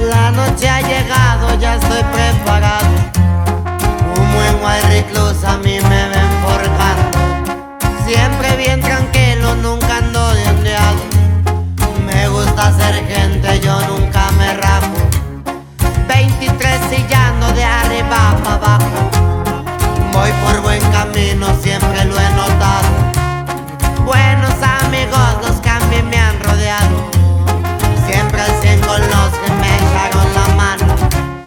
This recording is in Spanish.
La noche ha llegado, ya estoy preparado. Un buen white recluse a mí me